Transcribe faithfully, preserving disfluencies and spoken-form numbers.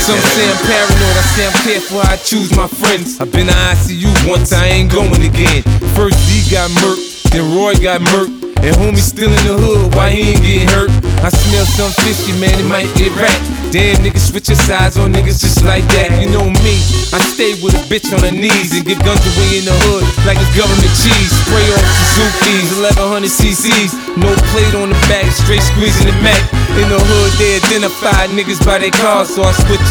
Some say I'm paranoid, I say I'm careful how I choose my friends. I've been to I C U once, I ain't going again. First D got murked, then Roy got murked, and homie still in the hood, why he ain't getting hurt? I smell some fishy, man, it might get wrapped. Damn, niggas switch your sides on niggas just like that. You know me, I stay with a bitch on her knees and give guns away in the hood like it's government cheese. Spray off Suzuki's, eleven hundred C C's, no plate on the back, straight squeezing the Mac. In the hood, they identify niggas by their cars, so I switch